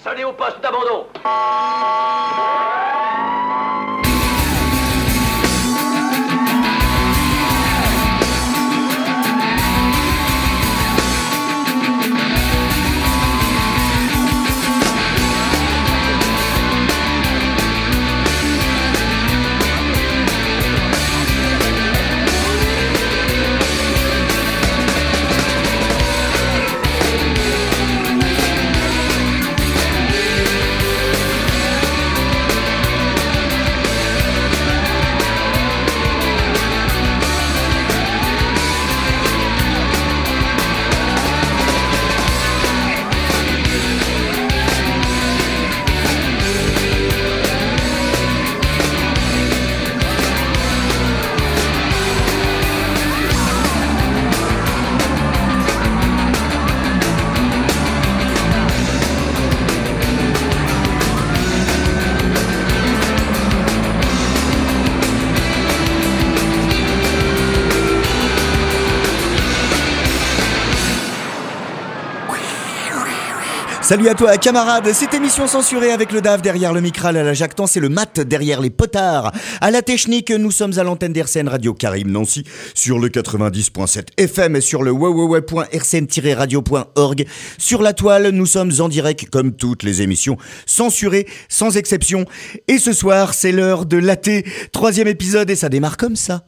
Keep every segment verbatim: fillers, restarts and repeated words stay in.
Sonnez au poste d'abandon. Salut à toi camarade, cette émission censurée avec le D A F derrière le Micral, à la Jactance et le Mat derrière les potards. À la technique, nous sommes à l'antenne d'R C N Radio Karim Nancy sur le quatre-vingt-dix point sept F M et sur le w w w point r c n tiret radio point org. Sur la toile, nous sommes en direct comme toutes les émissions censurées sans exception. Et ce soir, c'est l'heure de l'A T, troisième épisode et ça démarre comme ça.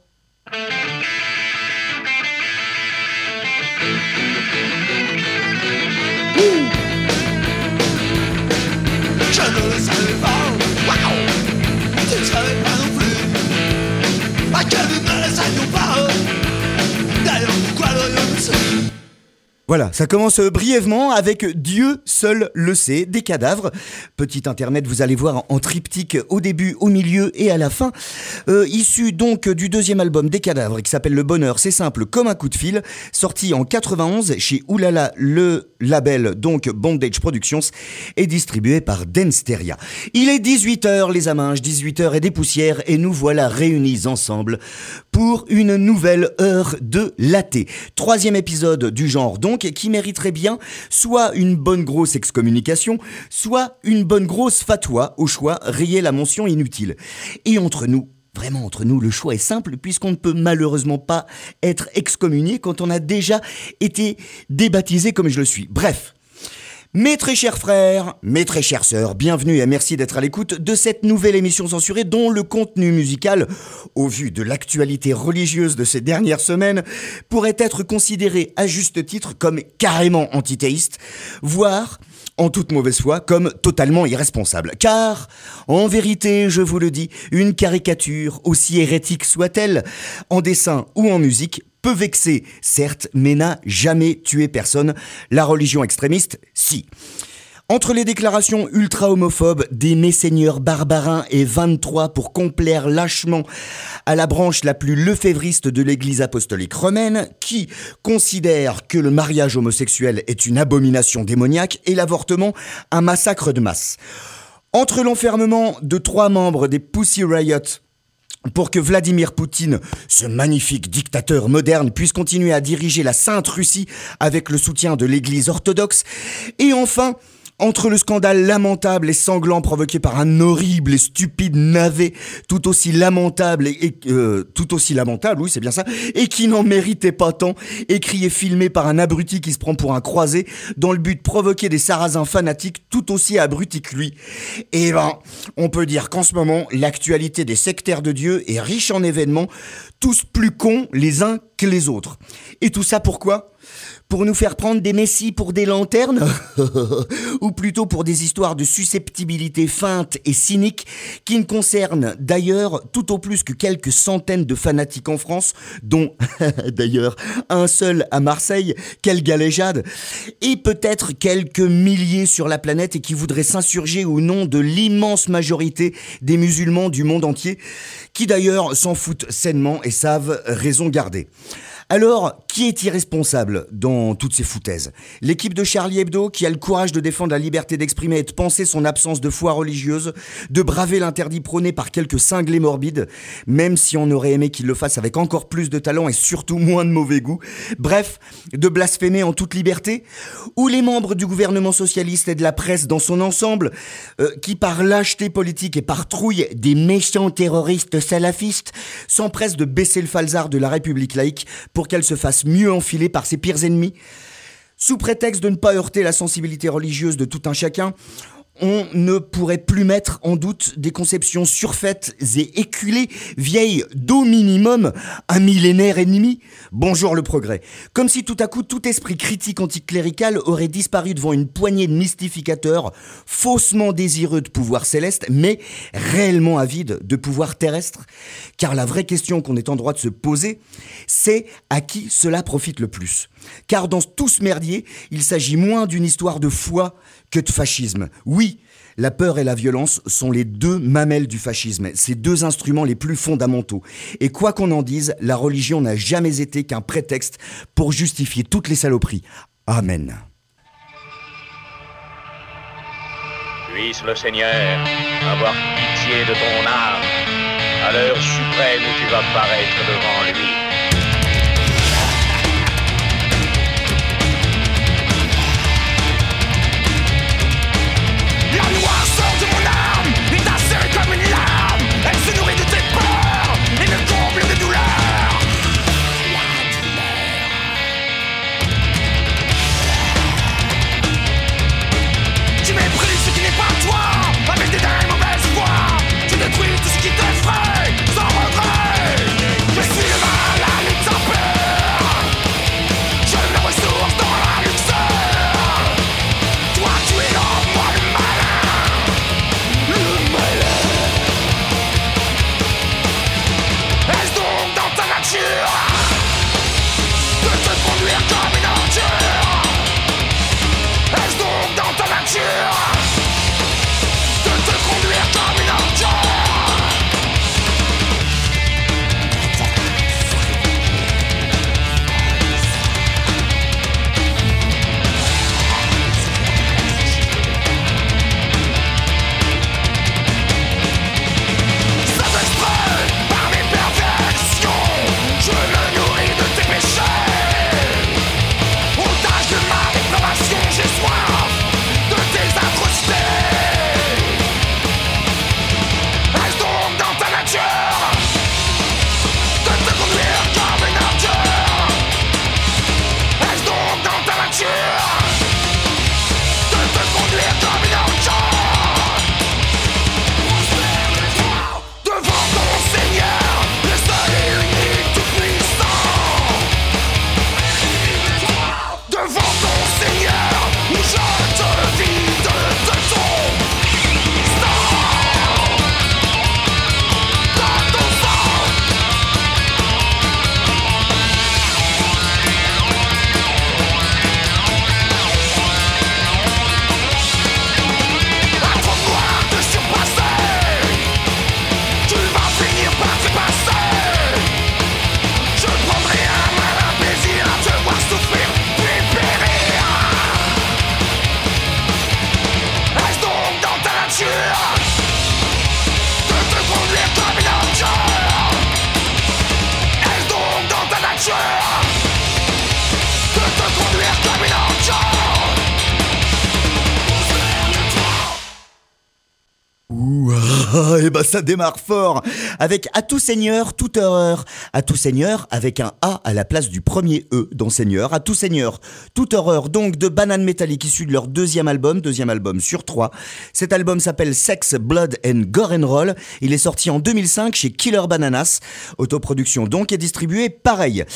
Voilà, ça commence brièvement avec Dieu seul le sait, des cadavres. Petit intermède, vous allez voir en triptyque au début, au milieu et à la fin. Euh, issu donc du deuxième album des cadavres qui s'appelle Le Bonheur, c'est simple comme un coup de fil, sorti en quatre-vingt-onze chez Oulala, le label donc Bondage Productions et distribué par Densteria. Il est dix-huit heures les aminges, dix-huit heures et des poussières et nous voilà réunis ensemble pour une nouvelle heure de l'A T. Troisième épisode du genre donc qui mériterait bien soit une bonne grosse excommunication, soit une bonne grosse fatwa, au choix, rayer la mention inutile. Et entre nous, vraiment entre nous, le choix est simple puisqu'on ne peut malheureusement pas être excommunié quand on a déjà été débaptisé comme je le suis. Bref. Mes très chers frères, mes très chères sœurs, bienvenue et merci d'être à l'écoute de cette nouvelle émission censurée dont le contenu musical, au vu de l'actualité religieuse de ces dernières semaines, pourrait être considéré à juste titre comme carrément antithéiste, voire, en toute mauvaise foi, comme totalement irresponsable. Car, en vérité, je vous le dis, une caricature, aussi hérétique soit-elle, en dessin ou en musique, peut vexer, certes, mais n'a jamais tué personne. La religion extrémiste, si. Entre les déclarations ultra-homophobes des messeigneurs barbarins et vingt-trois pour complaire lâchement à la branche la plus lefévriste de l'église apostolique romaine, qui considère que le mariage homosexuel est une abomination démoniaque et l'avortement un massacre de masse. Entre l'enfermement de trois membres des Pussy Riot pour que Vladimir Poutine, ce magnifique dictateur moderne, puisse continuer à diriger la Sainte Russie avec le soutien de l'Église orthodoxe. Et enfin, entre le scandale lamentable et sanglant provoqué par un horrible et stupide navet, tout aussi lamentable et, et euh, tout aussi lamentable, oui c'est bien ça, et qui n'en méritait pas tant, écrit et filmé par un abruti qui se prend pour un croisé, dans le but de provoquer des sarrasins fanatiques tout aussi abrutis que lui. Et ben, on peut dire qu'en ce moment, l'actualité des sectaires de Dieu est riche en événements, tous plus cons les uns que les autres. Et tout ça pourquoi ? Pour nous faire prendre des messies pour des lanternes ou plutôt pour des histoires de susceptibilité feinte et cynique qui ne concernent d'ailleurs tout au plus que quelques centaines de fanatiques en France, dont d'ailleurs un seul à Marseille, quelle galéjade, et peut-être quelques milliers sur la planète et qui voudraient s'insurger au nom de l'immense majorité des musulmans du monde entier, qui d'ailleurs s'en foutent sainement et savent raison garder. Alors, qui est irresponsable dans toutes ces foutaises ? L'équipe de Charlie Hebdo qui a le courage de défendre la liberté d'exprimer et de penser son absence de foi religieuse, de braver l'interdit prôné par quelques cinglés morbides, même si on aurait aimé qu'ils le fassent avec encore plus de talent et surtout moins de mauvais goût. Bref, de blasphémer en toute liberté ? Ou les membres du gouvernement socialiste et de la presse dans son ensemble, euh, qui par lâcheté politique et par trouille des méchants terroristes salafistes, s'empressent de baisser le falzar de la République laïque pour qu'elle se fasse mieux enfiler par ses pires ennemis. Sous prétexte de ne pas heurter la sensibilité religieuse de tout un chacun, on ne pourrait plus mettre en doute des conceptions surfaites et éculées, vieilles d'au minimum un millénaire et demi. Bonjour le progrès. Comme si tout à coup tout esprit critique anticlérical aurait disparu devant une poignée de mystificateurs faussement désireux de pouvoir céleste, mais réellement avides de pouvoir terrestre. Car la vraie question qu'on est en droit de se poser, c'est à qui cela profite le plus. Car dans tout ce merdier, il s'agit moins d'une histoire de foi que de fascisme. Oui, la peur et la violence sont les deux mamelles du fascisme, ces deux instruments les plus fondamentaux. Et quoi qu'on en dise, la religion n'a jamais été qu'un prétexte pour justifier toutes les saloperies. Amen. Puisse le Seigneur avoir pitié de ton âme à l'heure suprême où tu vas paraître devant lui. La loi sort de mon âme, est acérée comme une lame. Elle se nourrit de tes peurs et me comble de douleur. La douleur. Tu méprises ce qui n'est pas toi, avec dédain et mauvaise foi. Tu détruis tout ce qui t'effraie, sans regret. Je suis le mal, la lutte sans peur. Je me ressource dans la luxeur. Toi tu es l'homme, moi le malin. Est-ce donc dans ta nature de te conduire comme une ordure? Est-ce donc dans ta nature de te conduire comme une ordure? Oh, et bah ça démarre fort avec à tout seigneur, toute horreur. À tout seigneur avec un A à la place du premier E dans Seigneur. À tout seigneur, toute horreur donc de Banane Metallic issu de leur deuxième album, deuxième album sur trois. Cet album s'appelle Sex, Blood and Gore and Roll. Il est sorti en deux mille cinq chez Killer Bananas. Autoproduction donc et distribué pareil.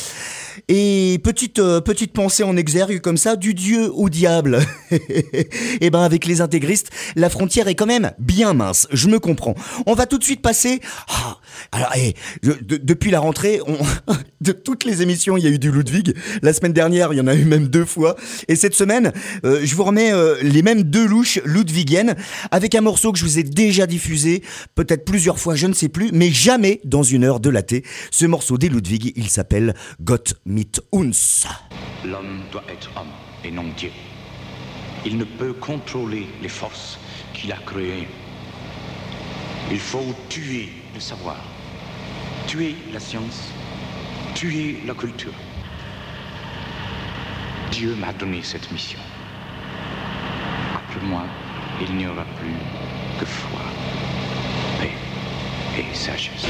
Et petite euh, petite pensée en exergue comme ça, du dieu au diable. Et ben avec les intégristes, la frontière est quand même bien mince. Je me comprends. comprends. On va tout de suite passer... Ah, alors, eh, je, de, depuis la rentrée, on, de toutes les émissions, il y a eu du Ludwig. La semaine dernière, il y en a eu même deux fois. Et cette semaine, euh, je vous remets euh, les mêmes deux louches ludwigiennes avec un morceau que je vous ai déjà diffusé, peut-être plusieurs fois, je ne sais plus, mais jamais dans une heure de laté. Ce morceau des Ludwig, il s'appelle Gott mit uns. L'homme doit être homme et non Dieu. Il ne peut contrôler les forces qu'il a créées. Il faut tuer le savoir, tuer la science, tuer la culture. Dieu m'a donné cette mission. Après moi, il n'y aura plus que foi, paix et sagesse.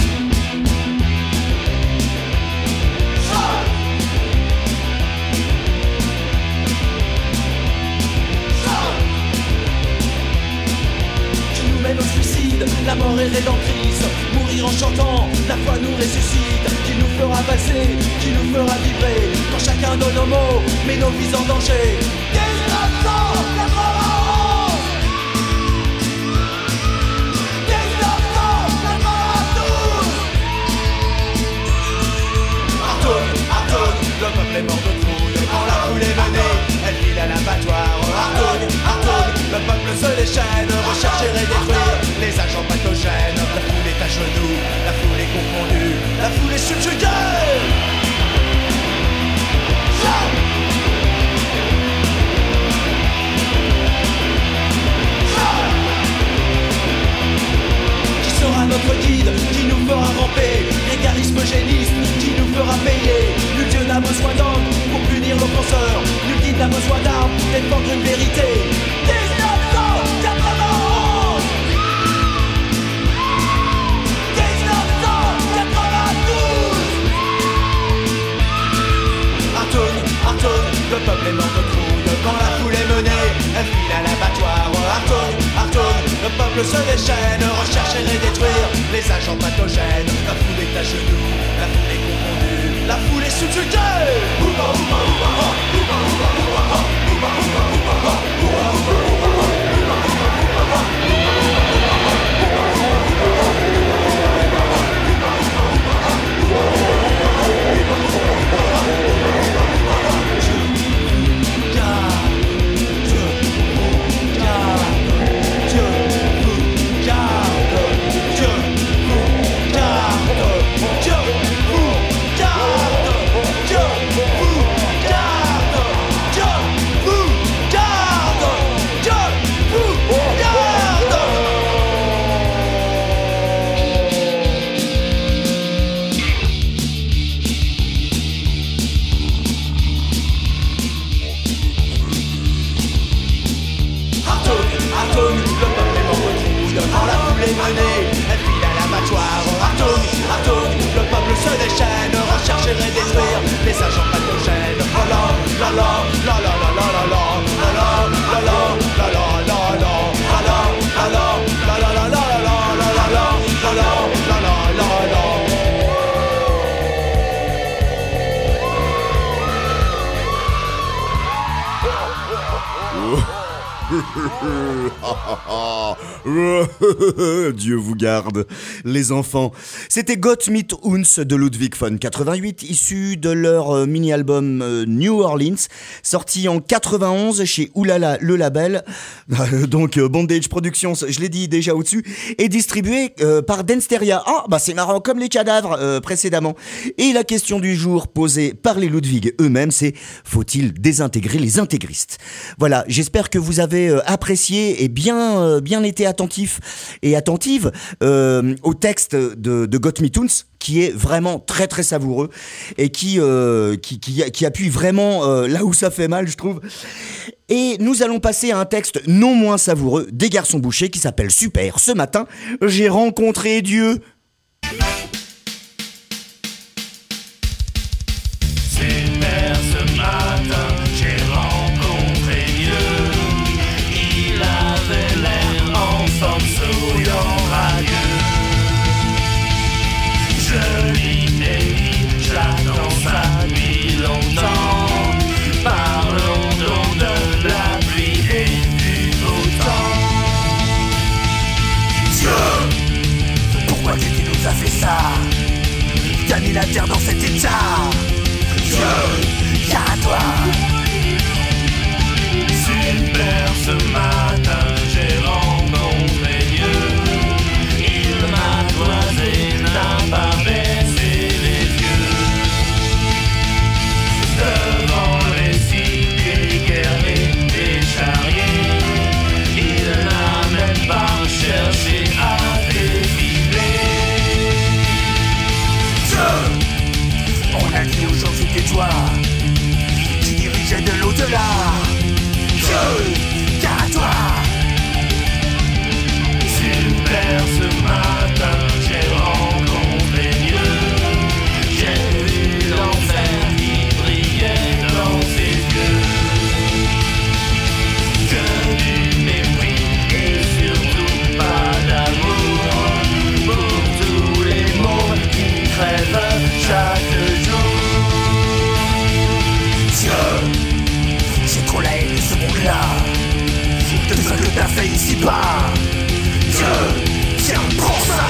Mène au suicide, la mort est rédemptrice. Mourir en chantant, la foi nous ressuscite. Qui nous fera passer, qui nous fera vibrer. Quand chacun donne nos mots, met nos vies en danger. dix-neuf cent quatre-vingt-onze dix-neuf cent quatre-vingt-douze Artoun, Artoun, le peuple est mort de trouille. Quand la foule est menée, elle file à l'abattoir. Artoun, Artoun, le peuple se déchaîne, recherche et détruire les agents pathogènes. La foule est à genoux, la foule est confondue, la foule est subjuguée. Qui sera notre guide, qui nous fera ramper? Grégarisme géniste, qui nous fera payer? Nul Dieu n'a besoin d'hommes pour punir l'offenseur. Nul guide n'a besoin d'armes pour défendre une vérité. dix-neuf cent quatre-vingt-onze dix-neuf cent quatre-vingt-douze Artoun, Artoun, le peuple est mort de trouille. Quand la foule est menée, elle file à l'abattoir. Artoun, Artoun, le peuple se déchaîne, recherche et détruire les agents pathogènes. La foule est à genoux, la foule est confondue, la foule est subjuguée. Ouba, ouba, ouba, ouba, ouba, ouba, ouba, ouba, ouba, ouba, ouba. Dieu vous garde, les enfants. C'était Gott mit uns de Ludwig von quatre-vingt-huit, issu de leur euh, mini-album euh, New Orleans, sorti en quatre-vingt-onze chez Oulala le label, donc euh, Bondage Productions, je l'ai dit déjà au-dessus, et distribué euh, par Densteria. Ah, bah c'est marrant, comme les cadavres euh, précédemment. Et la question du jour posée par les Ludwig eux-mêmes, c'est faut-il désintégrer les intégristes? Voilà, j'espère que vous avez euh, apprécié et bien, euh, bien été attentif et attentive euh, au texte de, de Gott mit uns, qui est vraiment très très savoureux et qui, euh, qui, qui, qui appuie vraiment euh, là où ça fait mal, je trouve. Et nous allons passer à un texte non moins savoureux des Garçons Bouchers qui s'appelle Super. Ce matin, j'ai rencontré Dieu. Super, ce matin, j'ai rencontré Dieu. Il avait l'air en forme, souriant, radieux. Je l'ai dit, j'attends ça depuis longtemps. Parlons donc de la pluie et du beau temps. Dieu! tard. Dieu, viens à toi. Super, ce matin j'ai rencontré Dieu. Il m'a toisé, n'a pas baissé les yeux. Devant le récit des guerriers, des charriers, il n'a même pas cherché à défiler. Dieu, on a dit aujourd'hui que toi, qui dirigeais de l'au-delà. Dieu, viens à toi. Super, ce matin j'ai rencontré Dieu. J'ai vu l'enfer qui brillait dans ses yeux. Que du mépris et surtout pas d'amour pour tous les mondes qui crèvent chaque jour. Dieu, c'est trop la haine de ce monde-là, de ce que t'as fait ici-bas. Dieu, tiens, prends ça.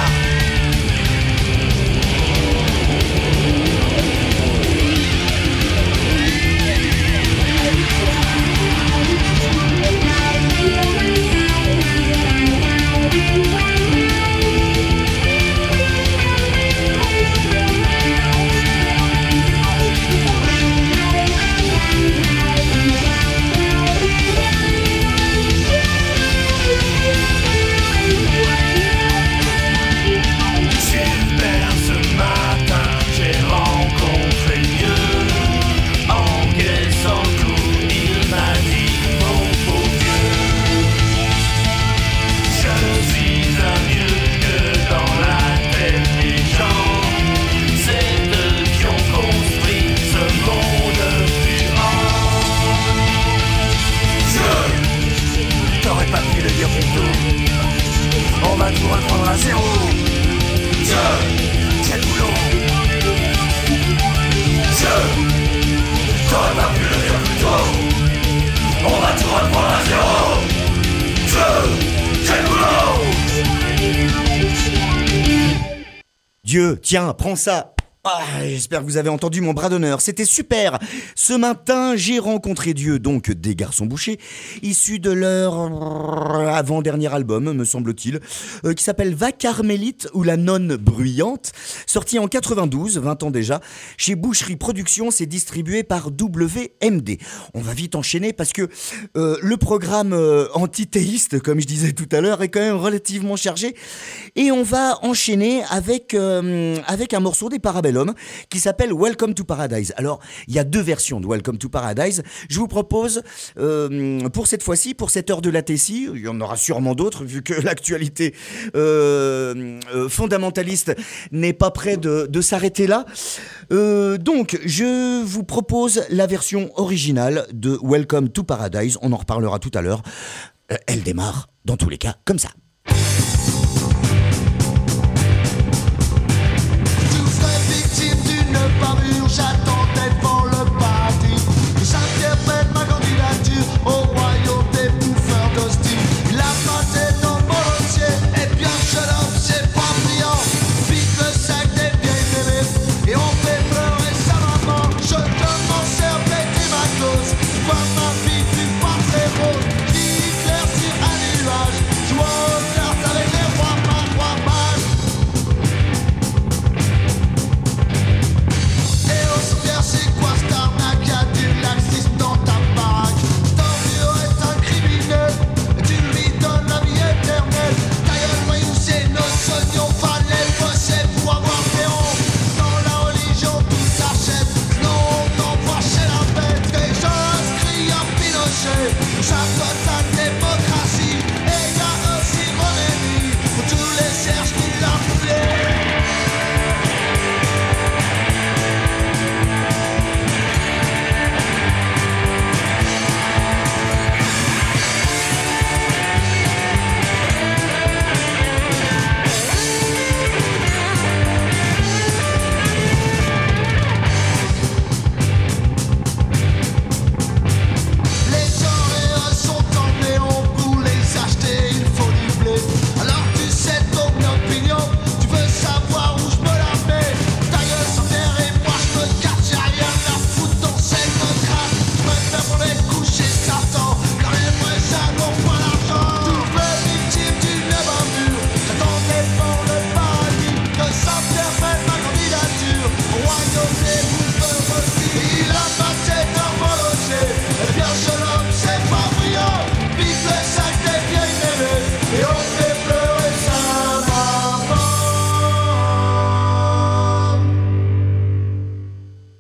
On va tout reprendre à zéro. Dieu, quel boulot. Dieu, t'aurais pas pu le dire plus tôt. On va tout reprendre à zéro. Dieu, quel boulot. Dieu, tiens, prends ça. Ah, j'espère que vous avez entendu mon bras d'honneur, c'était super. Ce matin, j'ai rencontré Dieu, donc des Garçons Bouchés, issus de leur avant-dernier album, me semble-t-il, euh, qui s'appelle Va Carmélite ou La Nonne Bruyante, sorti en quatre-vingt-douze, vingt ans déjà, chez Boucherie Productions, c'est distribué par W M D. On va vite enchaîner parce que euh, le programme euh, antithéiste, comme je disais tout à l'heure, est quand même relativement chargé, et on va enchaîner avec, euh, avec un morceau des Parabellum qui s'appelle Welcome to Paradise. Alors, il y a deux versions de Welcome to Paradise. Je vous propose, euh, pour cette fois-ci, pour cette heure de la Tessie, il y en aura sûrement d'autres, vu que l'actualité euh, euh, fondamentaliste n'est pas près de, de s'arrêter là. Euh, donc, je vous propose la version originale de Welcome to Paradise. On en reparlera tout à l'heure. Euh, elle démarre, dans tous les cas, comme ça. J'attendais devant le paradis. J'interprète ma candidature au royaume des bouffeurs d'hostie. La pâte est dans mon dossier. Et bien jeune homme, c'est pas brillant. Pique le sac des vieilles bébés et on fait pleurer sa maman. Je demande servais du matos. Vois ma fille du portrait rose qui éclaircit un nuage. Joie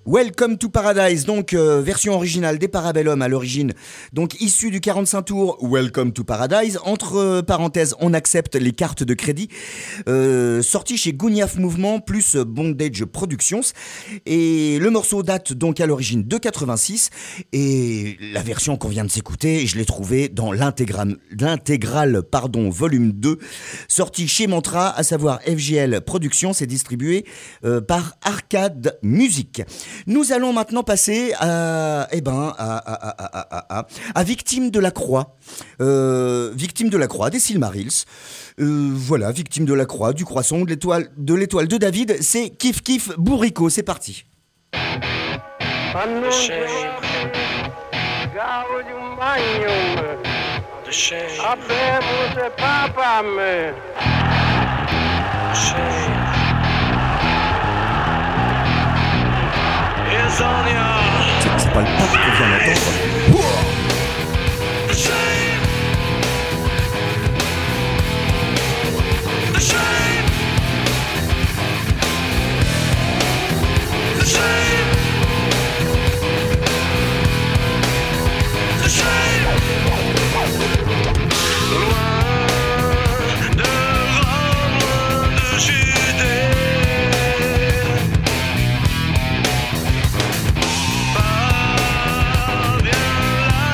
Welcome to Paradise, donc euh, version originale des Parabellum à l'origine, donc issue du quarante-cinq tours Welcome to Paradise, entre euh, parenthèses on accepte les cartes de crédit, euh, sorti chez Gouniaf Mouvement plus Bondage Productions, et le morceau date donc à l'origine de quatre-vingt-six, et la version qu'on vient de s'écouter, je l'ai trouvée dans l'intégrale, l'intégrale pardon, volume deux, sorti chez Mantra, à savoir F G L Productions, c'est distribué euh, par Arcade Music. Nous allons maintenant passer à, eh ben, à, à, à, à, à, à Victime de la Croix. Euh, Victime de la Croix, des Silmarils. Euh, voilà, Victime de la Croix, du Croissant, de l'étoile de, l'étoile de David. C'est Kiff Kiff Bourrico, c'est parti. C'est, c'est pas le parc qu'on vient d'entendre. Parviens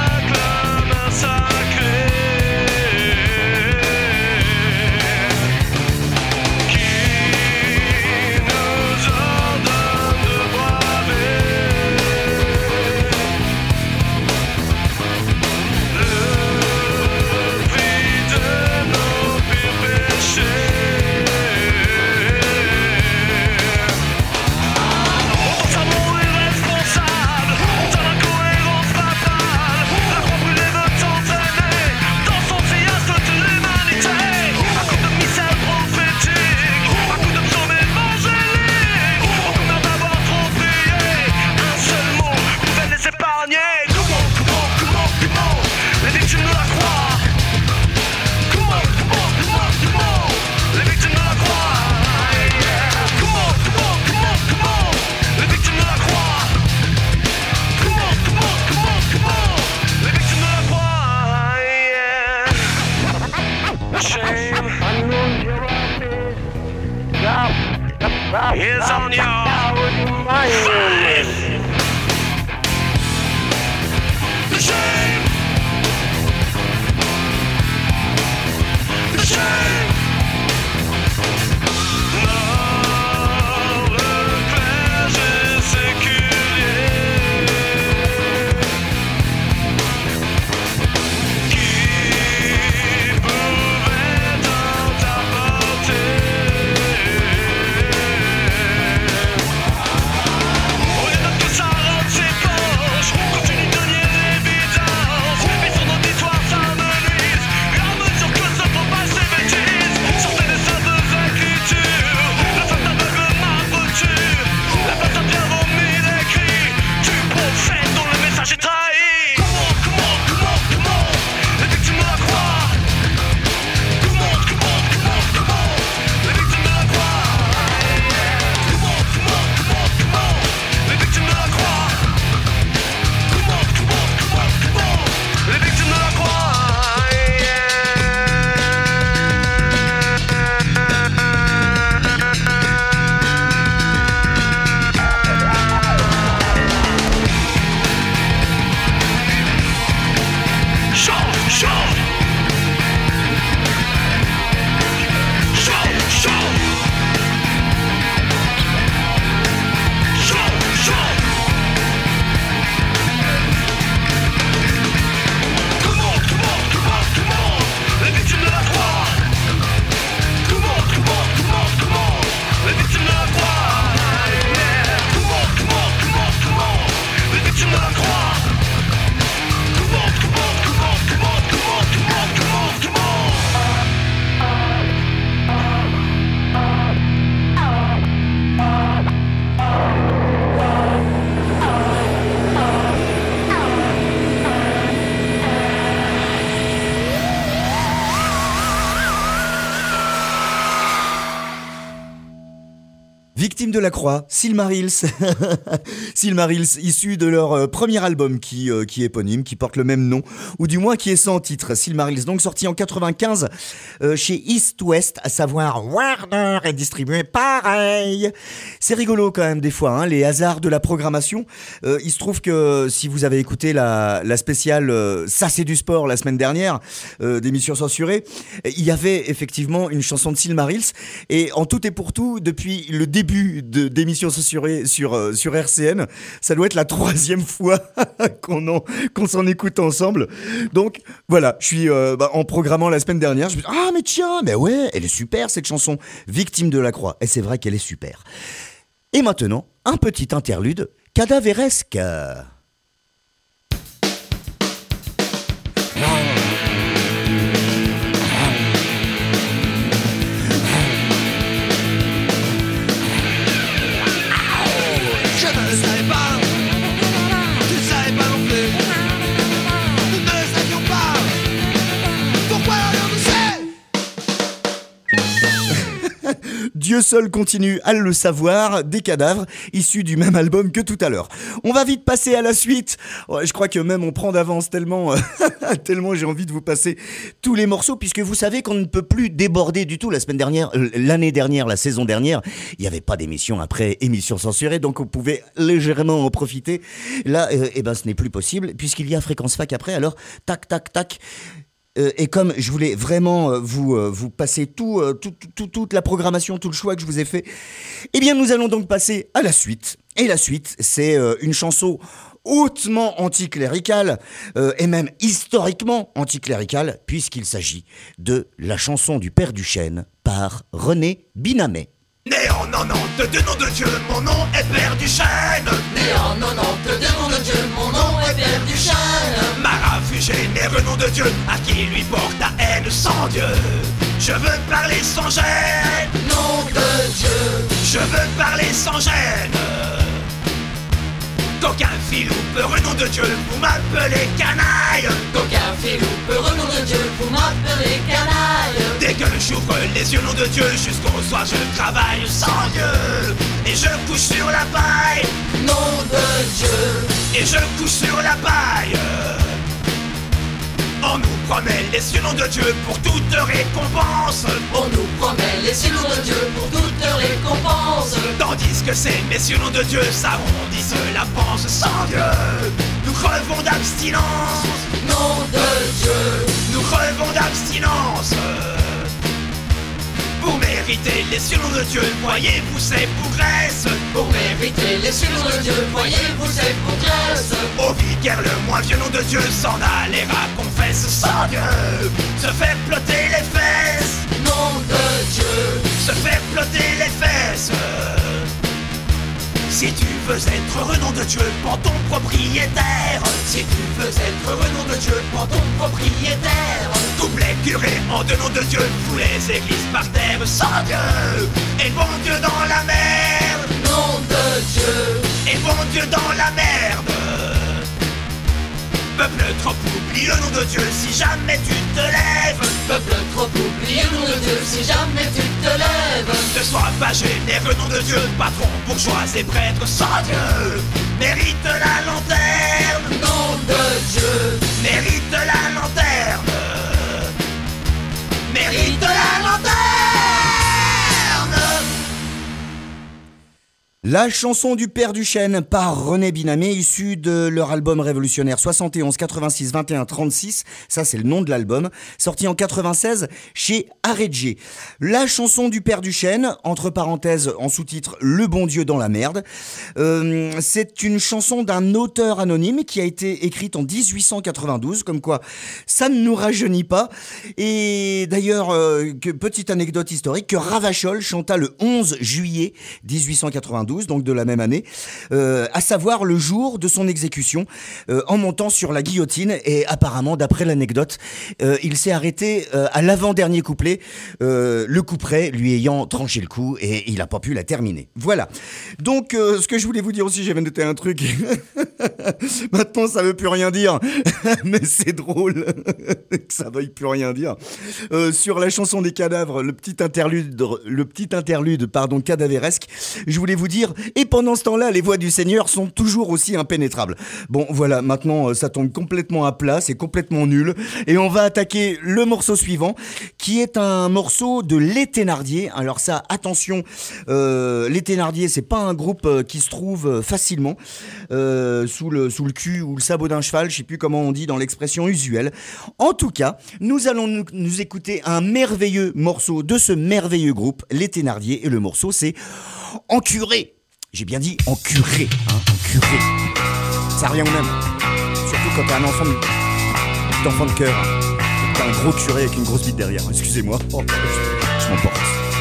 Victime de la Croix, Silmarils. Silmarils, issu de leur euh, premier album qui, euh, qui est éponyme, qui porte le même nom, ou du moins qui est sans titre. Silmarils, donc sorti en quatre-vingt-quinze euh, chez East West, à savoir Warner, et distribué pareil. C'est rigolo quand même des fois, hein, les hasards de la programmation. Euh, il se trouve que si vous avez écouté la, la spéciale euh, Ça c'est du sport la semaine dernière, euh, d'émission censurée, il y avait effectivement une chanson de Silmarils, et en tout et pour tout, depuis le début de, d'émission censurée sur, euh, sur R C N, ça doit être la troisième fois qu'on, en, qu'on s'en écoute ensemble. Donc voilà, je suis euh, bah, en programmant la semaine dernière, je me dis ah mais tiens, mais ouais, elle est super cette chanson, Victime de la Croix, et c'est vrai qu'elle est super. Et maintenant, un petit interlude cadavéresque. Dieu seul continue à le savoir, des cadavres issus du même album que tout à l'heure. On va vite passer à la suite. Ouais, je crois que même on prend d'avance tellement, euh, tellement j'ai envie de vous passer tous les morceaux, puisque vous savez qu'on ne peut plus déborder du tout. La semaine dernière, euh, l'année dernière, la saison dernière, il n'y avait pas d'émission après émission censurée, donc on pouvait légèrement en profiter. Là, euh, eh ben, ce n'est plus possible, puisqu'il y a Fréquence Fac après, alors tac, tac, tac. Euh, et comme je voulais vraiment euh, vous, euh, vous passer tout, euh, tout, tout, toute la programmation, tout le choix que je vous ai fait, eh bien nous allons donc passer à la suite. Et la suite, c'est euh, une chanson hautement anticléricale, euh, et même historiquement anticléricale, puisqu'il s'agit de la chanson du Père Duchesne par René Binamet. Né en quatre-vingt-douze, nom de Dieu, mon nom est Père Duchesne. Né en quatre-vingt-douze, nom de Dieu, mon nom est Père Duchesne. Marafu généreux, nom de Dieu, à qui lui porte la haine sans Dieu. Je veux parler sans gêne, nom de Dieu. Je veux parler sans gêne. Qu'aucun filou peureux, nom de Dieu, vous m'appelez canaille. Qu'aucun filou peureux, nom de Dieu, vous m'appelez canaille. Dès que j'ouvre les yeux, nom de Dieu, jusqu'au soir je travaille sans Dieu. Et je couche sur la paille, nom de Dieu. Et je couche sur la paille. On nous promet les cieux, nom de Dieu, pour toute récompense. On nous promet les cieux, nom de Dieu, pour toute récompense. Tandis que ces messieurs, nom de Dieu, s'arrondissent la panse sans Dieu. Nous crevons d'abstinence, nom de Dieu. Nous crevons d'abstinence. Pour mériter les cieux, nom de Dieu, voyez-vous ces bougresses. Pour mériter les cieux, nom de Dieu, voyez-vous ces bougresses. Au vicaire le moins vieux, nom de Dieu, s'en aller à confesse sans Dieu. Se fait plotter les fesses, nom de Dieu. Se fait plotter les fesses. Si tu veux être heureux, nom de Dieu, prends ton propriétaire. Si tu veux être heureux, nom de Dieu, prends ton propriétaire. Doublet curé en deux, nom de Dieu, tous les églises par terre sans Dieu. Et bon Dieu dans la merde, nom de Dieu. Et bon Dieu dans la merde. Peuple trop oublié, nom de Dieu, si jamais tu te lèves. Peuple trop oublié, nom de Dieu, si jamais tu te lèves. Ne sois pas généreux, nom de Dieu, patron, bourgeois et prêtre sans Dieu. Mérite la lanterne, nom de Dieu. Mérite la lanterne. Mérite la lanterne. La chanson du Père Duchesne par René Binamet, issue de leur album révolutionnaire soixante et onze, quatre-vingt-six, vingt et un, trente-six. Ça, c'est le nom de l'album. Sorti en quatre-vingt-seize chez Aredje. La chanson du Père Duchesne, entre parenthèses, en sous-titre, Le bon Dieu dans la merde. Euh, c'est une chanson d'un auteur anonyme qui a été écrite en dix-huit cent quatre-vingt-douze. Comme quoi, ça ne nous rajeunit pas. Et d'ailleurs, euh, que, petite anecdote historique, que Ravachol chanta le onze juillet dix-huit cent quatre-vingt-douze. Donc de la même année, euh, à savoir le jour de son exécution, euh, en montant sur la guillotine. Et apparemment, d'après l'anecdote, euh, il s'est arrêté euh, à l'avant-dernier couplet, euh, le couperet lui ayant tranché le cou, et il n'a pas pu la terminer. Voilà. Donc, euh, ce que je voulais vous dire aussi, j'avais noté un truc. Maintenant, ça veut plus rien dire, mais c'est drôle que ça veuille plus rien dire. Euh, sur la chanson des cadavres, le petit interlude, le petit interlude, pardon, cadavéresque, je voulais vous dire, et pendant ce temps-là, les voix du Seigneur sont toujours aussi impénétrables. Bon, voilà, maintenant, ça tombe complètement à plat, c'est complètement nul, et on va attaquer le morceau suivant, qui est un morceau de Les Thénardier. Alors ça, attention, euh, Les Thénardier, c'est pas un groupe qui se trouve facilement euh, sous le sous le cul ou le sabot d'un cheval, je sais plus comment on dit dans l'expression usuelle. En tout cas, nous allons nous, nous écouter un merveilleux morceau de ce merveilleux groupe, Les Thénardier, et le morceau c'est Encuré. J'ai bien dit encuré, hein, encuré. Ça revient au même. Surtout quand t'es un enfant de, d'enfant de cœur. T'as un gros curé avec une grosse bite derrière. Excusez-moi. Oh, je, je m'emporte.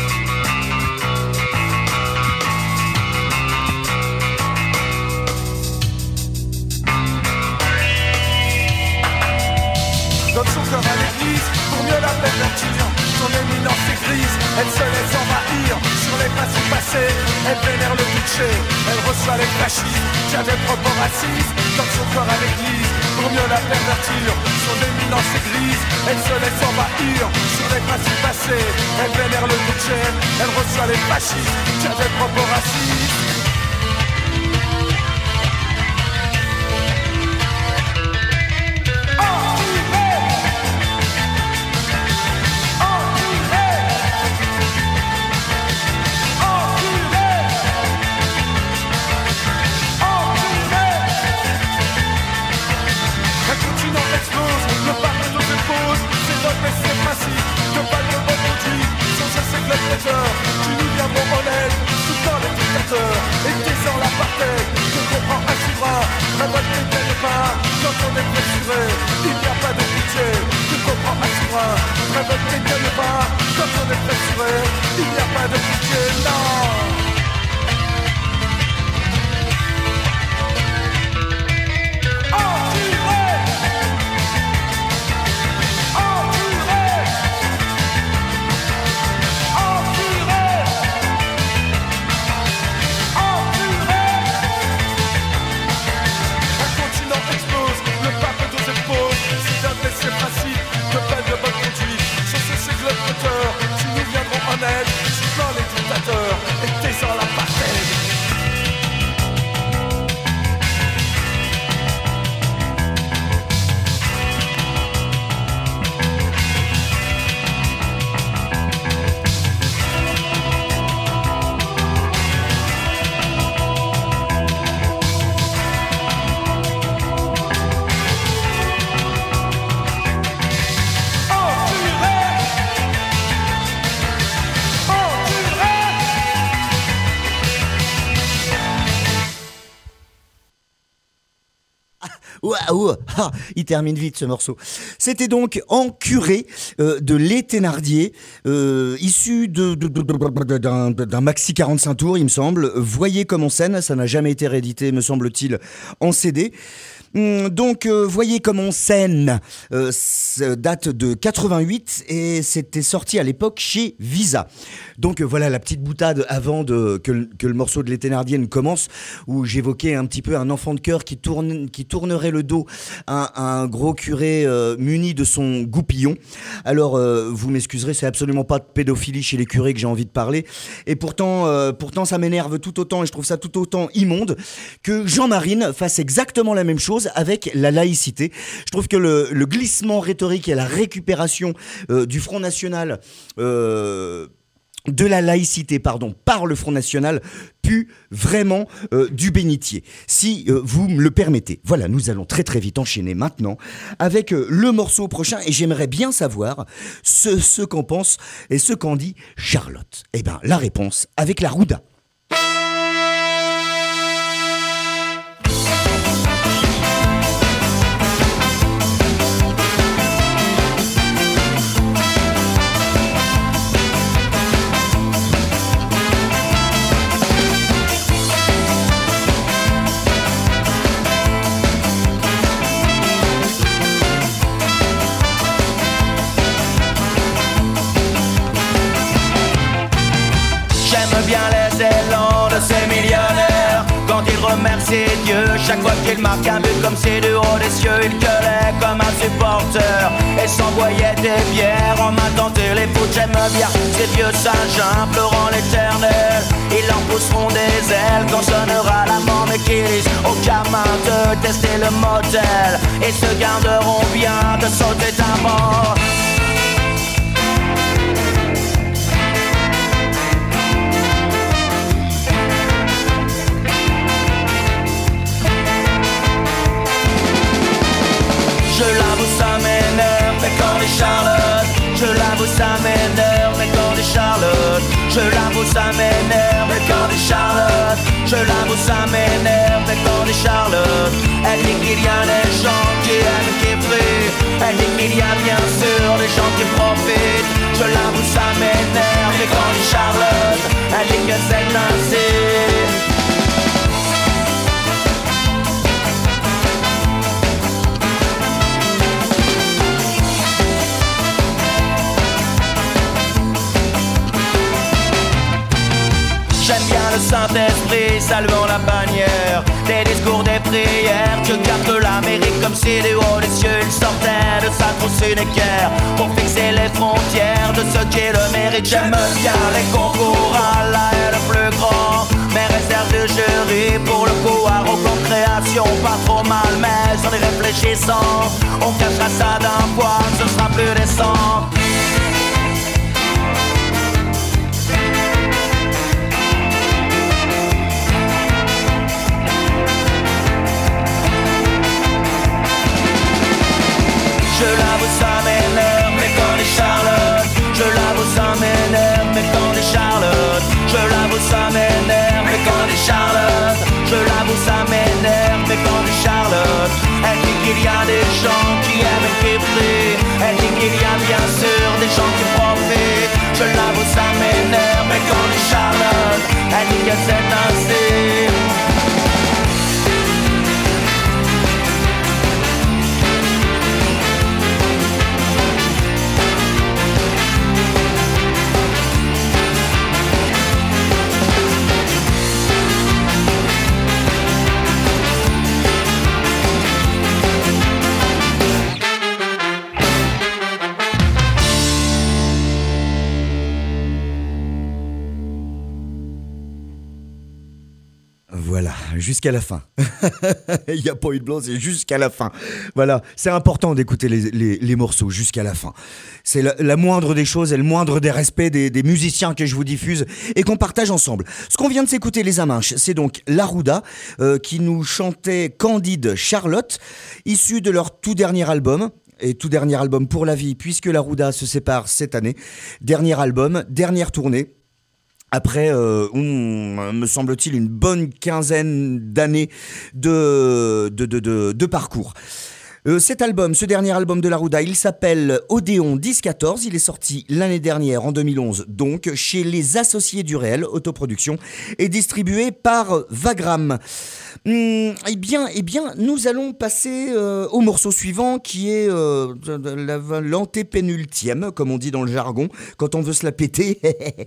Donne son cœur à l'église pour mieux la pervertir. Son éminence est grise, elle se laisse envahir. Sur les passés passés, elle vénère le duché. Elle reçoit les fascistes, tient des propos racistes. Donne son cœur à l'église pour mieux la pervertir. Son éminence est grise, elle se laisse envahir. Sur les passés passés, elle vénère le duché. Elle reçoit les fascistes, tient des propos racistes. Tu nous viendrons en aide, tout dans les dictateurs. Et taisant l'apartheid, je comprends un souverain. Révolte ne gagne pas, quand on est pressuré. Il n'y a pas de pitié, je comprends un souverain. Révolte ne gagne pas, quand on est pressuré. Il n'y a pas de pitié, non. Tu nous viendrons en aide, soufflant les dictateurs et taisant l'apartheid. Waouh, ah, il termine vite ce morceau. C'était donc Encuré euh, de Les Thénardier, euh, issu de, de, de, de, d'un, d'un maxi quarante-cinq tours, il me semble. Voyez comme on scène, ça n'a jamais été réédité, me semble-t-il, en C D. Donc, euh, voyez comme on scène, euh, date de quatre-vingt-huit et c'était sorti à l'époque chez Visa. Donc euh, voilà la petite boutade avant de, que, que le morceau de Les Thénardier ne commence, où j'évoquais un petit peu un enfant de cœur qui, tourne, qui tournerait le dos à, à un gros curé euh, muni de son goupillon. Alors, euh, vous m'excuserez, c'est absolument pas de pédophilie chez les curés que j'ai envie de parler. Et pourtant, euh, pourtant ça m'énerve tout autant et je trouve ça tout autant immonde que Jean Marine fasse exactement la même chose avec la laïcité. Je trouve que le, le glissement rhétorique et la récupération euh, du Front National, euh, de la laïcité, pardon, par le Front National, pue vraiment euh, du bénitier. Si euh, vous me le permettez. Voilà, nous allons très très vite enchaîner maintenant avec euh, le morceau prochain et j'aimerais bien savoir ce, ce qu'en pense et ce qu'en dit Charlotte. Eh bien, la réponse avec la Rouda. Remercier Dieu Chaque fois qu'il marque un but comme si du haut des cieux, il gueulait comme un supporter et s'envoyait des bières en m'attendant les foot. J'aime bien ces vieux singes pleurant l'éternel. Ils leur pousseront des ailes quand sonnera la mort, mais qu'ils disent aux gamins de tester le modèle et se garderont bien de sauter d'un mort. Je l'avoue, ça m'énerve, mais quand les Charlotte. Je l'avoue, ça m'énerve, mais quand les Charlotte. Je l'avoue, ça m'énerve, mais quand les Charlotte. Je l'avoue, ça m'énerve, mais quand les Charlotte. Elle dit qu'il y a des gens qui aiment, qui prient. Elle dit qu'il y a bien sûr des gens qui profitent. Je l'avoue, ça m'énerve, mais quand les Charlotte. Elle dit que c'est ainsi. J'aime bien le Saint-Esprit saluant la bannière des discours, des prières que garde l'Amérique comme si du haut des cieux il sortait de sa trousse une équerre pour fixer les frontières de ceux qui le méritent. J'aime bien les concours à la et le plus grand, mes réserves de jury pour le coup arrogant création pas trop mal, mais en y réfléchissant on cachera ça d'un poil, ce sera plus décent. Je l'avoue, ça m'énerve, mais quand les Charlotte. Je l'avoue, ça m'énerve, mais quand les Charlotte. Je l'avoue, ça m'énerve, mais quand les Charlotte. Je l'avoue, ça m'énerve, mais quand les Charlotte. Elle dit qu'il y a des gens qui aiment et qui prient. Elle dit qu'il y a bien sûr des gens qui profitent. Je l'avoue, ça m'énerve, mais quand les Charlotte. Elle dit que c'est ainsi. Voilà, jusqu'à la fin. Il n'y a pas eu de blanc, c'est jusqu'à la fin. Voilà, c'est important d'écouter les, les, les morceaux jusqu'à la fin. C'est la, la moindre des choses et le moindre des respects des, des musiciens que je vous diffuse et qu'on partage ensemble. Ce qu'on vient de s'écouter, les Aminches, c'est donc Larouda euh, qui nous chantait Candide Charlotte, issu de leur tout dernier album. Et tout dernier album pour la vie, puisque Larouda se sépare cette année. Dernier album, dernière tournée. Après, euh, on, me semble-t-il, une bonne quinzaine d'années de, de, de, de, de parcours. Euh, cet album, ce dernier album de Larouda, il s'appelle Odéon dix quatorze. Il est sorti l'année dernière, en deux mille onze, donc, chez les Associés du Réel, autoproduction, et distribué par Vagram. Hum, eh bien, eh bien, nous allons passer euh, au morceau suivant, qui est euh, l'antépénultième, comme on dit dans le jargon, quand on veut se la péter.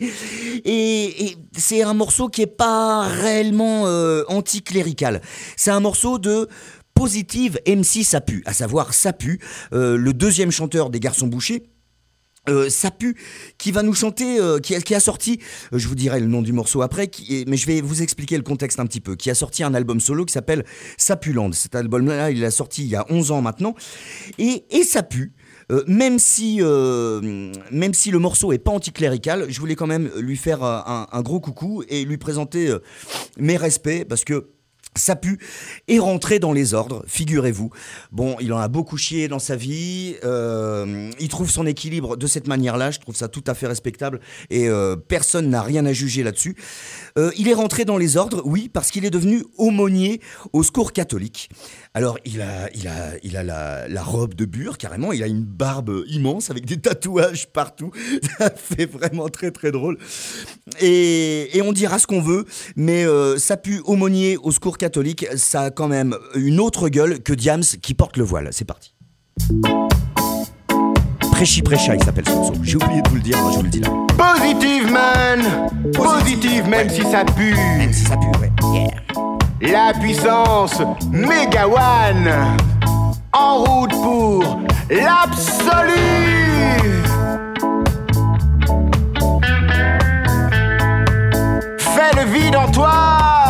et, et c'est un morceau qui est pas réellement euh, anticlérical. C'est un morceau de Positive M C Sapu, à savoir Sapu, euh, le deuxième chanteur des Garçons Bouchers. Euh, Sapu, qui va nous chanter, euh, qui, a, qui a sorti, euh, je vous dirai le nom du morceau après, qui, mais je vais vous expliquer le contexte un petit peu, qui a sorti un album solo qui s'appelle Sapuland. Cet album-là, il l'a sorti il y a onze ans maintenant. Et, et Sapu, euh, même, si, euh, même si le morceau est pas anticlérical, je voulais quand même lui faire un, un gros coucou et lui présenter euh, mes respects, parce que Sapu est rentré dans les ordres, figurez-vous. Bon, il en a beaucoup chié dans sa vie, euh, il trouve son équilibre de cette manière-là, je trouve ça tout à fait respectable et euh, personne n'a rien à juger là-dessus. Euh, il est rentré dans les ordres, oui, parce qu'il est devenu aumônier au Secours catholique. Alors, il a, il a, il a la, la robe de bure, carrément, il a une barbe immense avec des tatouages partout, ça fait vraiment très très drôle. Et, et on dira ce qu'on veut, mais euh, Sapu aumônier au Secours catholique, ça a quand même une autre gueule que Diams qui porte le voile. C'est parti. Préchi Précha, il s'appelle ce morceau. J'ai oublié de vous le dire, moi je vous le dis là. Positive man, positive, même si ça pue. Même si ça pue, ouais. Yeah. la puissance méga one, en route pour l'absolu. Fais le vide en toi.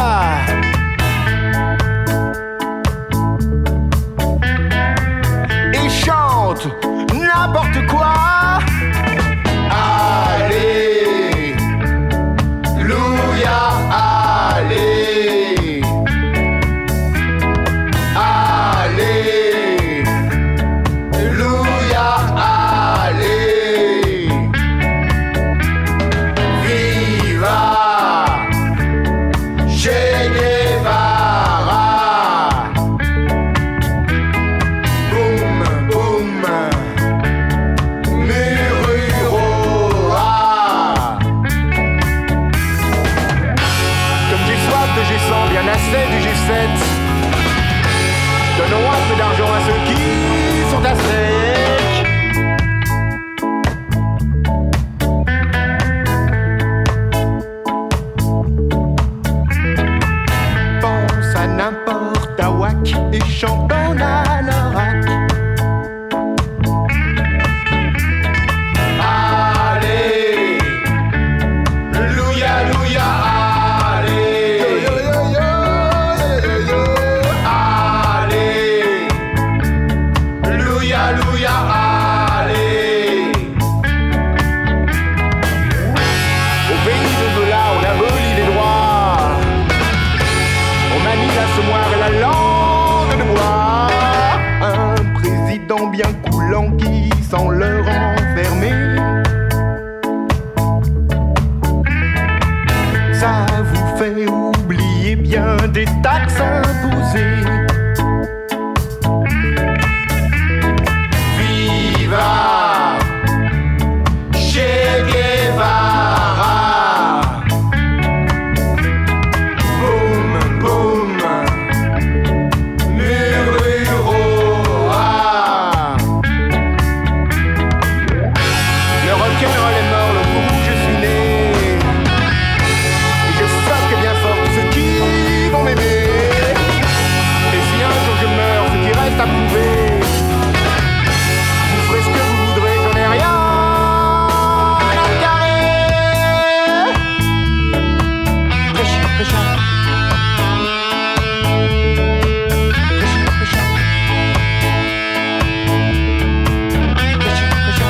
Et chante n'importe quoi. Allez, louia, allez, allez, louia, allez, viva Che Guevara. Boum, boum, Mururoa. Comme j'ai soif de G cent, bien assez du G sept. Donnons un peu d'argent à ceux qui sont à sec. Pense à n'importe à wack et chante en anorak. Allez, louia, louia, allez, yo, yo, yo, yo, yo, yo, allez, louia, louia, allez. Au pays de Zola, on abolit les droits. On manie l'assommoir et la langue de bois. Un président bien coulant qui sent leur enfermer. Ça vous fait oublier bien des taxes imposées. Viva Che Guevara. Boum, boum, Mururoa. Le rock'n'roll est mort, le coup je suis né. Et je soque bien fort tous ceux qui vont m'aimer. Et si un jour je meurs, ce qui reste à prouver, vous ferez ce que vous voudrez, j'en ai rien à carrer. Prêcha, prêcha. Prêcha, prêcha. Prêcha, prêcha.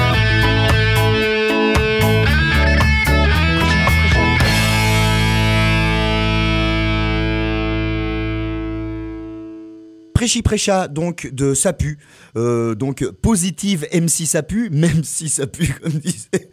Prêchi Prêcha, donc de Sapu, euh, donc positive M C Sapu, même si ça pue, comme disait.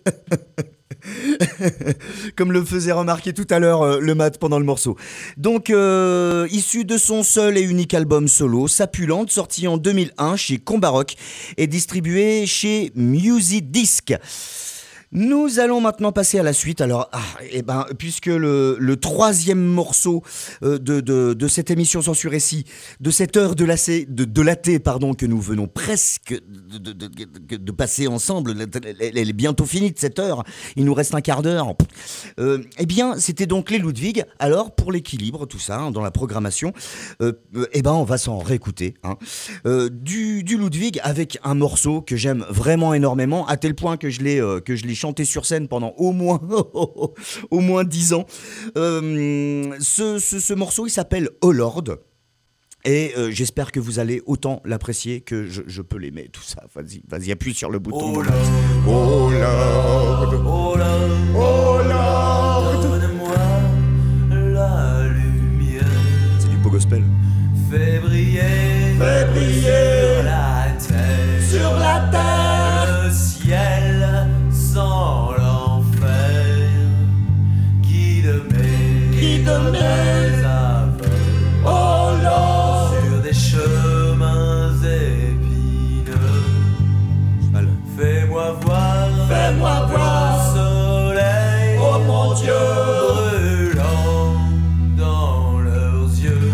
Comme le faisait remarquer tout à l'heure euh, le mat pendant le morceau. Donc, euh, issu de son seul et unique album solo, Sapulente, sorti en deux mille un chez Combat Rock et distribué chez Music Disc. Nous allons maintenant passer à la suite. Alors, ah, eh ben, puisque le, le troisième morceau euh, de, de, de cette émission Sans Surrécit, de cette heure de la, de, de la thé, pardon, que nous venons presque de, de, de, de, de passer ensemble, elle, elle est bientôt finie de cette heure, il nous reste un quart d'heure. Euh, eh bien, c'était donc les Ludwig. Alors, pour l'équilibre, tout ça, hein, dans la programmation, euh, euh, eh ben, on va s'en réécouter. Hein. Euh, du, du Ludwig avec un morceau que j'aime vraiment énormément, à tel point que je l'ai, euh, que je l'ai chanté sur scène pendant au moins au moins dix ans. Euh, ce, ce, ce morceau, il s'appelle Oh Lord. Et euh, j'espère que vous allez autant l'apprécier que je, je peux l'aimer, tout ça. Vas-y, vas-y, appuie sur le bouton. Oh Lord, oh Lord, oh Lord, oh Lord, donne-moi la lumière. C'est du beau gospel. Fais briller, fais briller sur la terre, sur la terre, le ciel sans l'enfer, guide mes, guide mes aveugles, oh Lord, sur des chemins épineux. Fais-moi voir, fais-moi voir le soleil, oh mon Dieu, brûlant dans leurs yeux.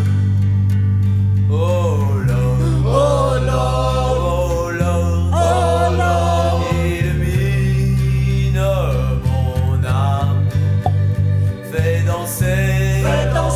Oh Lord, oh Lord, oh Lord, oh Lord, illumine mon âme, fais danser, fais danser.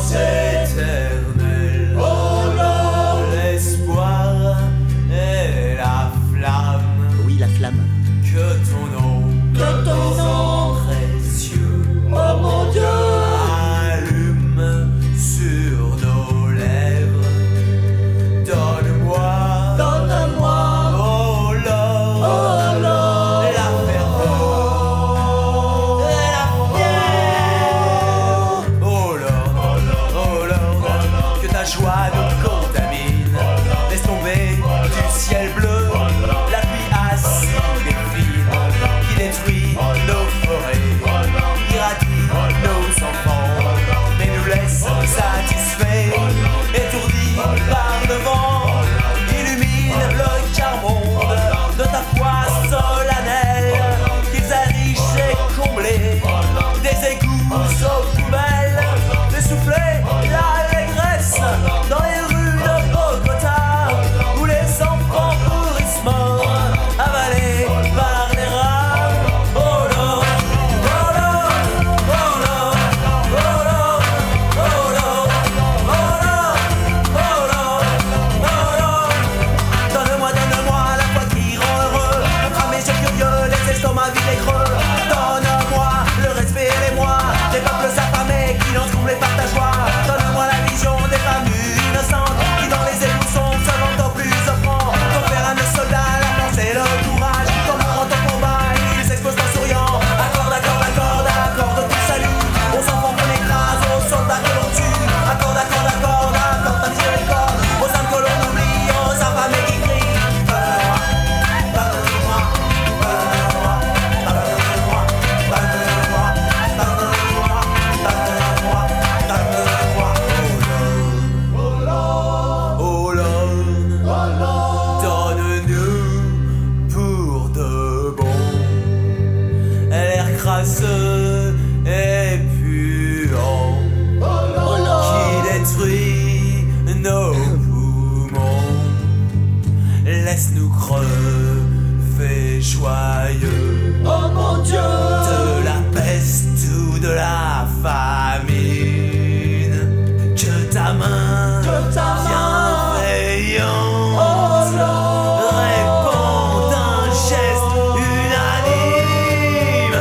laisse-nous crever joyeux. Oh mon Dieu! De la peste ou de la famine, que ta main, que ta main bienveillante oh répond d'un geste unanime.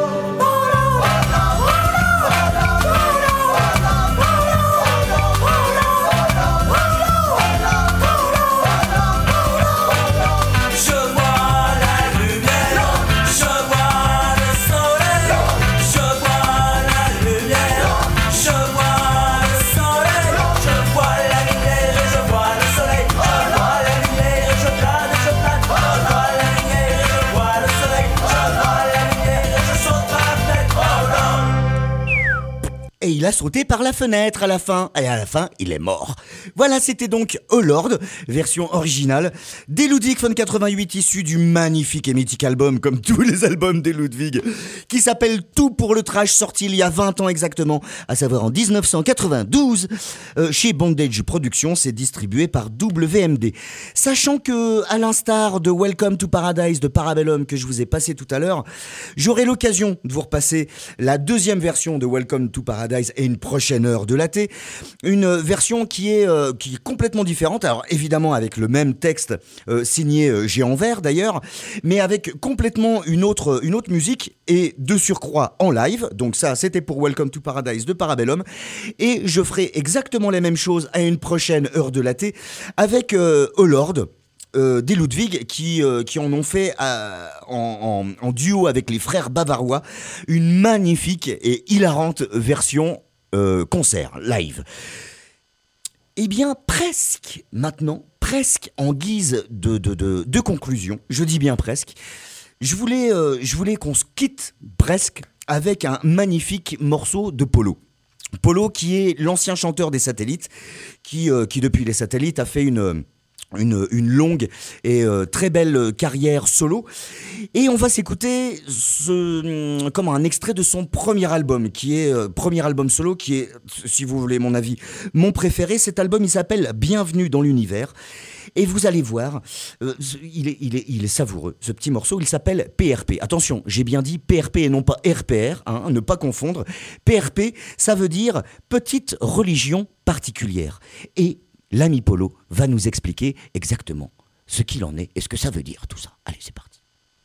Je vois la lumière, je vois le soleil, je vois la lumière, je vois le soleil, je vois la lumière et je vois le soleil, je vois la lumière et je plane, je plane, je vois la lumière et je vois le soleil, je vois la lumière et je saute par la fenêtre, oh non. Et il a sauté par la fenêtre à la fin. Et à la fin, il est mort. Voilà, c'était donc Oh Lord, version originale des Ludwig von quatre-vingt-huit, issu du magnifique et mythique album, comme tous les albums des Ludwig, qui s'appelle Tout pour le trash, sorti il y a vingt ans exactement, à savoir en dix-neuf cent quatre-vingt-douze, euh, chez Bondage Productions, c'est distribué par W M D. Sachant que, à l'instar de Welcome to Paradise de Parabellum que je vous ai passé tout à l'heure, j'aurai l'occasion de vous repasser la deuxième version de Welcome to Paradise et une prochaine heure de latte, une version qui est, euh, qui est complètement différente, alors évidemment avec le même texte euh, signé euh, Géant Vert d'ailleurs, mais avec complètement une autre, une autre musique et de surcroît en live, donc ça c'était pour Welcome to Paradise de Parabellum, et je ferai exactement la même chose à une prochaine heure de latte avec euh, Oh Lord, Euh, des Ludwig qui, euh, qui en ont fait euh, en, en, en duo avec les frères bavarois une magnifique et hilarante version euh, concert, live. Eh bien, presque maintenant, presque en guise de, de, de, de conclusion, je dis bien presque, je voulais, euh, je voulais qu'on se quitte presque avec un magnifique morceau de Polo. Polo qui est l'ancien chanteur des Satellites, qui, euh, qui depuis les Satellites a fait une... Une, une longue et euh, très belle carrière solo. Et on va s'écouter ce, comme un extrait de son premier album, qui est euh, premier album solo, qui est, si vous voulez mon avis, mon préféré. Cet album, il s'appelle Bienvenue dans l'univers. Et vous allez voir, euh, il, est, il, est, il est savoureux, ce petit morceau. Il s'appelle P R P. Attention, j'ai bien dit P R P et non pas R P R, hein, ne pas confondre. P R P, ça veut dire petite religion particulière. Et l'ami Polo va nous expliquer exactement ce qu'il en est et ce que ça veut dire tout ça. Allez, c'est parti.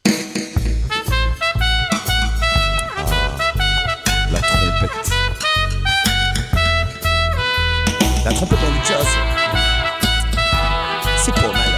Ah, la trompette. La trompette dans le jazz. C'est pas mal.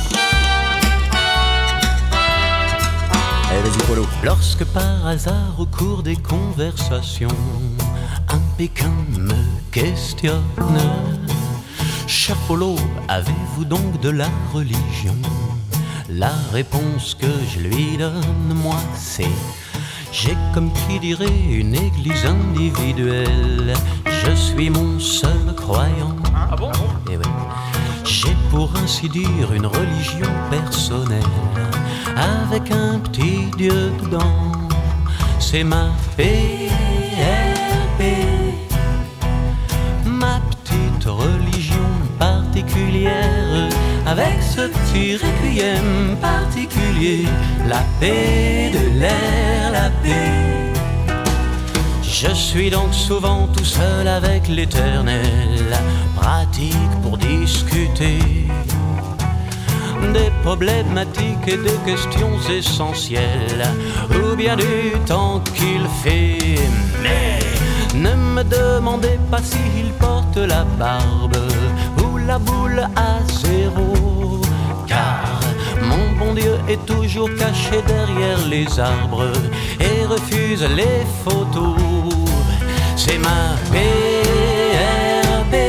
Allez, vas-y Polo. Lorsque par hasard au cours des conversations, un Pékin me questionne: cher Polo, avez-vous donc de la religion? La réponse que je lui donne, moi, c'est: j'ai comme qui dirait une église individuelle. Je suis mon seul croyant. Ah bon? Eh oui. J'ai pour ainsi dire une religion personnelle, avec un petit Dieu dedans. C'est ma P R P, ma petite religion particulière, avec ce petit requiem particulier, la paix de l'air, la paix. Je suis donc souvent tout seul avec l'Éternel, pratique pour discuter des problématiques et des questions essentielles, ou bien du temps qu'il fait. Mais ne me demandez pas s'il porte la barbe ou la boule à zéro, car mon bon Dieu est toujours caché derrière les arbres et refuse les photos. C'est ma P R P,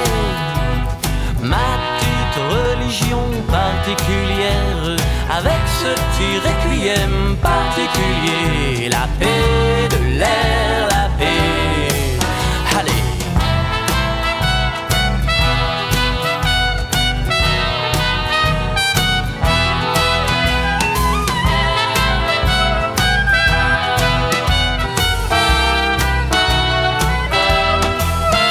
ma petite religion particulière, avec ce petit requiem particulier, la paix de l'air, la paix. Allez.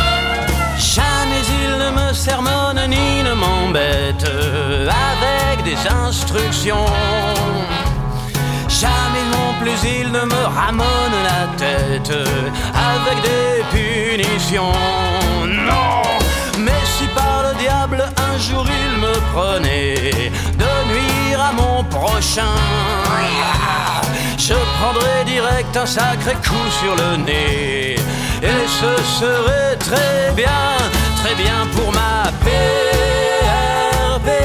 Sermonne ni ne m'embête avec des instructions. Jamais non plus il ne me ramène la tête avec des punitions. Non, mais si par le diable un jour il me prenait de nuire à mon prochain, je prendrais direct un sacré coup sur le nez. Et ce serait très bien, très bien pour ma P R P,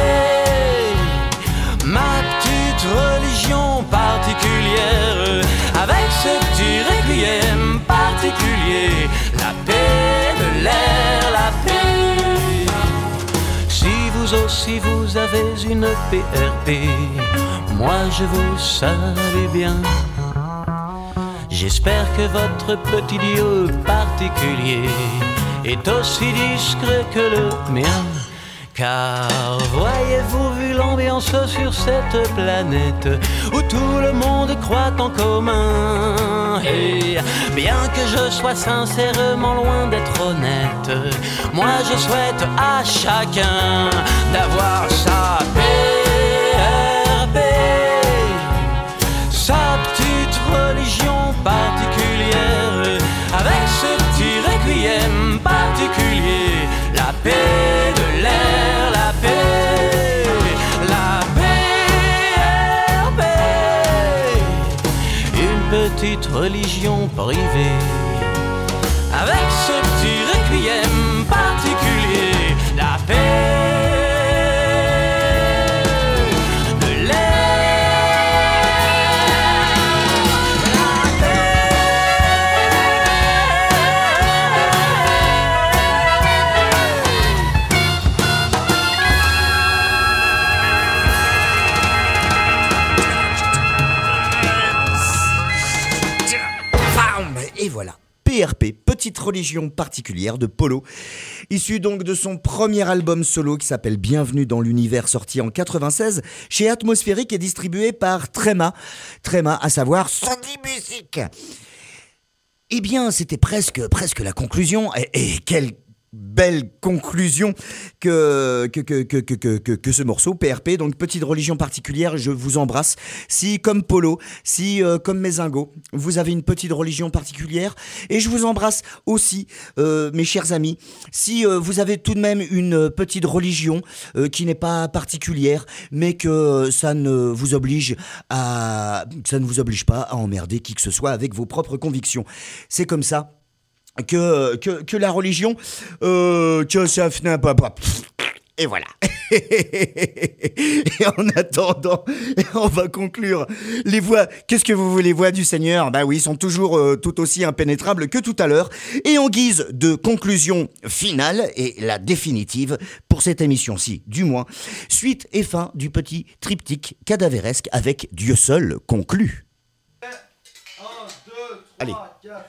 ma petite religion particulière, avec ce petit requiem particulier, la paix de l'air, la paix. Si vous aussi vous avez une P R P, moi je vous salue bien. J'espère que votre petit Dieu particulier est aussi discret que le mien. Car voyez-vous, vu l'ambiance sur cette planète où tout le monde croit en commun, et bien que je sois sincèrement loin d'être honnête, moi je souhaite à chacun d'avoir sa P R P, sa petite religion particulière, avec ce petit requiem particulier, la paix de l'air, la paix, la P R P, une petite religion privée, avec ce petit requiem particulier, la paix. Et voilà, P R P, petite religion particulière de Polo, issu donc de son premier album solo qui s'appelle Bienvenue dans l'univers, sorti en quatre-vingt-seize chez Atmosphérique et distribué par Tréma, Tréma à savoir Sony Music. Eh bien, c'était presque, presque la conclusion, et, et quelle belle conclusion que, que, que, que, que, que, que ce morceau, P R P, donc petite religion particulière, je vous embrasse. Si, comme Polo, si, euh, comme Mézingo, vous avez une petite religion particulière, et je vous embrasse aussi, euh, mes chers amis, si euh, vous avez tout de même une petite religion euh, qui n'est pas particulière, mais que ça ne vous oblige à, ça ne vous oblige pas à emmerder qui que ce soit avec vos propres convictions. C'est comme ça. Que, que, que la religion, euh, que ça finit pas. Et voilà. Et en attendant, on va conclure. Les voix, qu'est-ce que vous voulez, les voix du Seigneur? Bah oui, sont toujours euh, tout aussi impénétrables que tout à l'heure. Et en guise de conclusion finale, et la définitive pour cette émission-ci, du moins, suite et fin du petit triptyque cadavéresque avec Dieu seul conclut. un, deux, trois, Allez. quatre.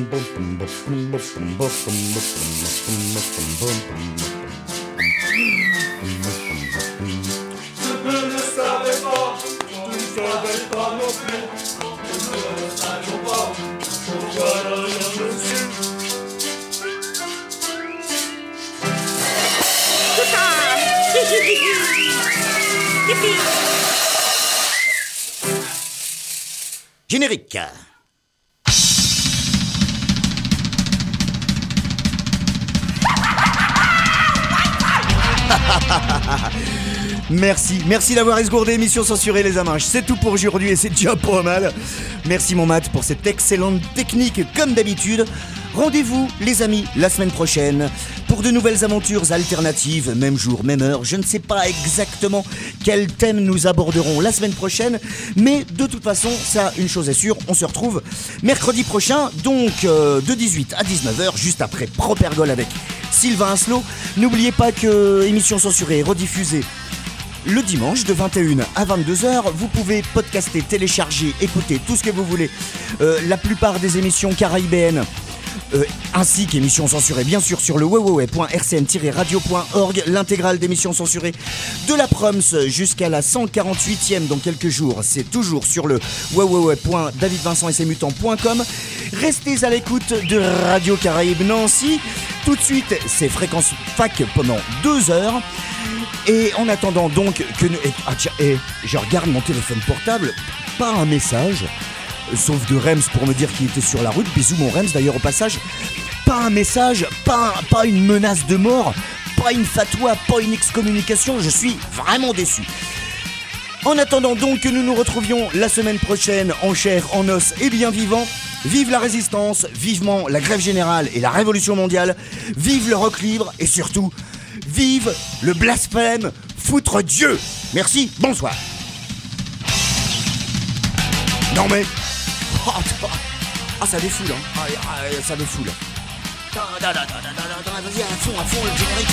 Je ne le savais pas, tu ne savais pas non plus. Nous ne le savions pas, pourquoi l'avons-nous su? Générique. Merci, merci d'avoir esgourdé émission censurée les amanches. C'est tout pour aujourd'hui et c'est déjà pas mal. Merci mon Matt pour cette excellente technique comme d'habitude. Rendez-vous les amis la semaine prochaine pour de nouvelles aventures alternatives, même jour, même heure. Je ne sais pas exactement quel thème nous aborderons la semaine prochaine, mais de toute façon, ça, une chose est sûre, on se retrouve mercredi prochain, donc euh, de dix-huit à dix-neuf heures, juste après Propergol avec Sylvain Aslo. N'oubliez pas que émission censurée est rediffusée le dimanche de vingt et une à vingt-deux heures. Vous pouvez podcaster, télécharger, écouter tout ce que vous voulez. Euh, la plupart des émissions caraïbéennes, euh, ainsi qu'émissions censurées, bien sûr, sur le w w w point r c n tiret radio point org. L'intégrale d'émissions censurées de la Proms jusqu'à la cent quarante-huitième dans quelques jours, c'est toujours sur le w w w point david vincent et ses mutants point com. Restez à l'écoute de Radio Caraïbe Nancy. Tout de suite, c'est Fréquence Fac pendant deux heures. Et en attendant donc que nous... Et, ah tiens, et je regarde mon téléphone portable, pas un message, sauf de Rems pour me dire qu'il était sur la route. Bisous mon Rems d'ailleurs au passage. Pas un message, pas, un- pas une menace de mort, pas une fatwa, pas une excommunication. Je suis vraiment déçu. En attendant donc que nous nous retrouvions la semaine prochaine en chair, en os et bien vivant, vive la résistance, vivement la grève générale et la révolution mondiale, vive le rock libre et surtout, vive le blasphème, foutre Dieu. Merci, bonsoir. Non mais... Oh, ah ça défoule hein, ah, ah, ça défoule. Vas-y à fond, à fond le générique.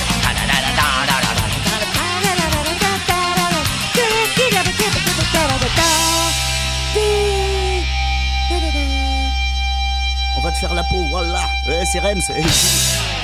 On va te faire la peau, voilà. Ouais, c'est Rems.